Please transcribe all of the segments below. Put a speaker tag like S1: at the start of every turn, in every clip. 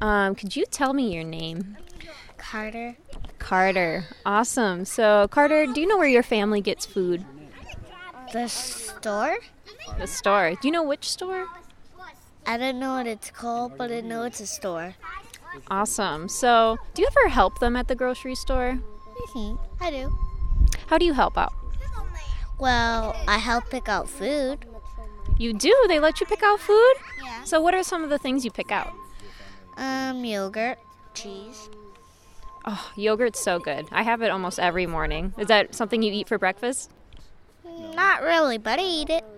S1: Could you tell me your name?
S2: Carter.
S1: Carter. Awesome. So, Carter, do you know where your family gets food?
S2: The store?
S1: The store. Do you know which store?
S2: I don't know what it's called, but I know it's a store.
S1: Awesome. So, do you ever help them at the grocery store?
S2: I do.
S1: How do you help out?
S2: Well, I help pick out food.
S1: You do? They let you pick out food?
S2: Yeah.
S1: So, what are some of the things you pick out?
S2: Yogurt, cheese.
S1: Oh, yogurt's so good. I have it almost every morning. Is that something you eat for breakfast?
S2: Not really, but I eat it.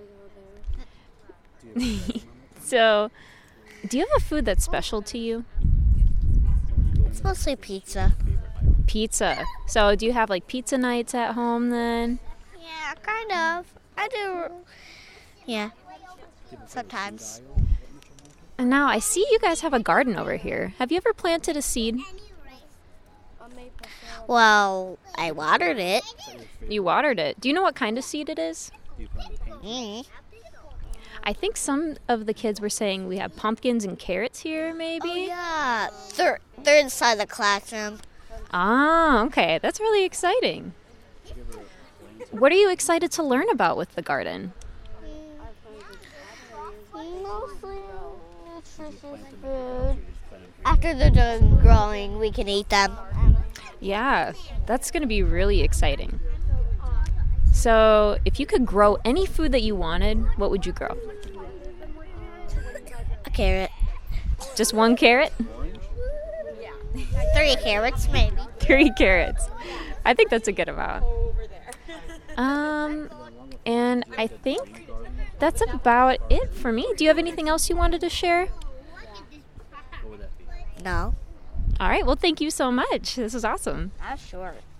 S1: So, do you have a food that's special to you?
S2: It's mostly pizza.
S1: Pizza. So, do you have like pizza nights at home then?
S2: Yeah, kind of. I do. Yeah, sometimes.
S1: And now I see you guys have a garden over here. Have you ever planted a seed?
S2: Well, I watered it.
S1: You watered it. Do you know what kind of seed it is?
S2: Mm.
S1: I think some of the kids were saying we have pumpkins and carrots here, maybe?
S2: Oh, yeah. They're inside the classroom.
S1: Ah, okay. That's really exciting. What are you excited to learn about with the garden?
S2: Mostly nutritious food. After they're done growing, we can eat them.
S1: Yeah, that's going to be really exciting. So, if you could grow any food that you wanted, what would you grow?
S2: A carrot.
S1: Just one carrot?
S2: 3 carrots, maybe.
S1: 3 carrots. I think that's a good amount. And I think that's about it for me. Do you have anything else you wanted to share?
S2: No.
S1: All right, well, thank you so much. This was awesome.
S2: Sure.